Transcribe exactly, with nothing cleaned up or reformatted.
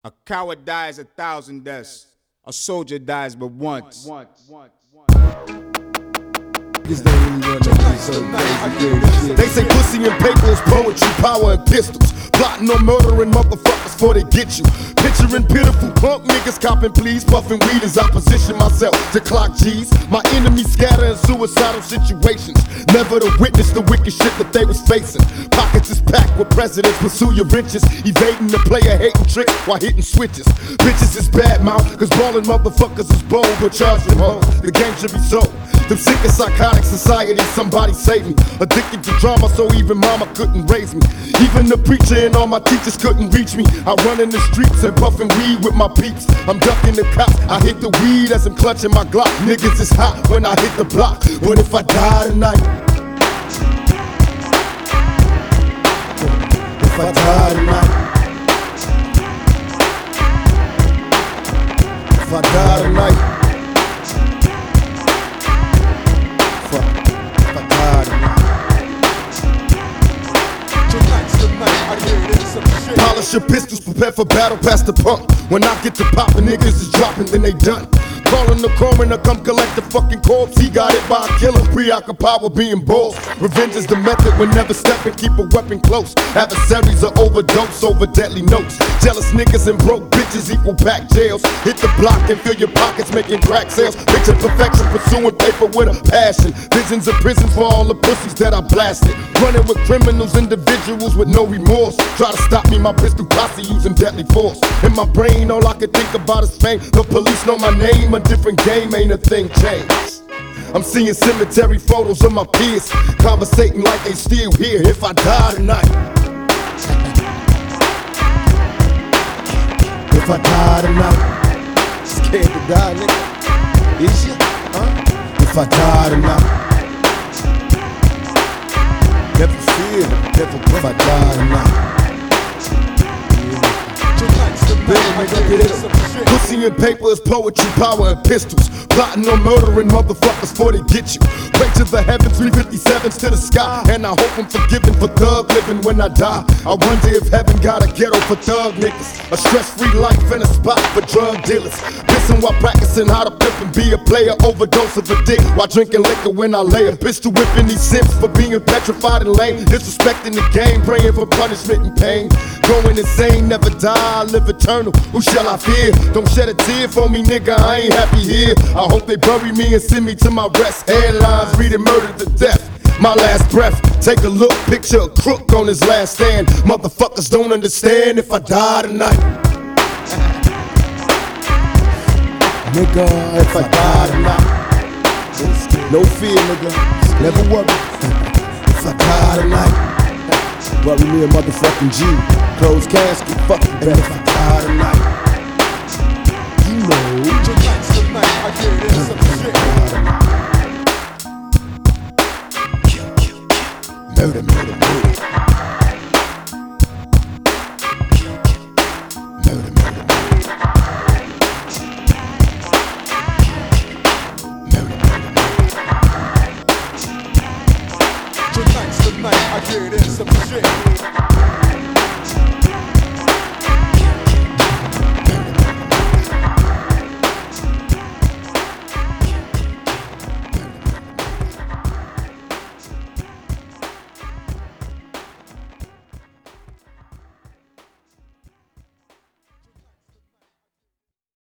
A coward dies a thousand deaths. A soldier dies but once. Niggas don't really want that be so crazy. They say pussy and paper is poetry, power and pistols. Plotting on murdering motherfuckers before they get you. Picturing pitiful punk niggas copping please, puffing weed as I position myself to clock G's. My enemies scatter in suicidal situations, never to witness the wicked shit that they was facing. Pockets is packed with presidents, pursue your riches, evading the player hating trick while hitting switches. Bitches is bad mouth, cause ballin' motherfuckers is bold, but charge them home, the game should be sold. Them sick and psychotic society, somebody save me. Addicted to drama, so even mama couldn't raise me. Even the preacher and all my teachers couldn't reach me. I run in the streets and puffin' weed with my peeps. I'm ducking the cops, I hit the weed as I'm clutching my Glock. Niggas is hot when I hit the block. What if I die tonight? If I die tonight? If I die tonight? Polish your pistols, prepare for battle, pass the pump. When I get to poppin', niggas is dropping, then they done. Calling the coroner, come collect the fucking corpse. He got it by a killer, preoccupied with being bold. Revenge is the method, when never stepping, keep a weapon close. Adversaries are overdose over deadly notes. Jealous niggas and broke bitches equal back jails. Hit the block and fill your pockets, making crack sales. Picture perfection, pursuing paper with a passion. Visions of prisons for all the pussies that I blasted. Running with criminals, individuals with no remorse. Try to stop me, my pistol posse using deadly force. In my brain, all I can think about is fame. The police know my name, a different game, ain't a thing changed. I'm seeing cemetery photos of my peers, conversating like they still here. If I die tonight, if I die tonight, scared to die, nigga. Is you? Huh? If I die tonight, never fear, never if I die tonight. Pussy and paper is poetry, power and pistols. Plotting on murdering motherfuckers before they get you. Pray to the heavens, three fifty-sevens to the sky. And I hope I'm forgiven for thug living when I die. I wonder if heaven got a ghetto for thug niggas, a stress-free life and a spot for drug dealers. Pissing while practicing how to pimp and be a player. Overdose of a dick while drinking liquor when I lay a pistol whipping these simps for being petrified and lame. Disrespecting the game, praying for punishment and pain. Going insane, never die, live eternal. Who shall I fear? Don't shed a tear for me, nigga, I ain't happy here. I hope they bury me and send me to my rest. Headlines reading murder to death. My last breath, take a look, picture a crook on his last stand. Motherfuckers don't understand if I die tonight. Nigga, if I die tonight, no fear, nigga, never worry. If I die tonight, worry me a motherfucking G. Closed casket, fuck you, better if I die tonight. You know, tonight's the night I get in some shit. Murder me.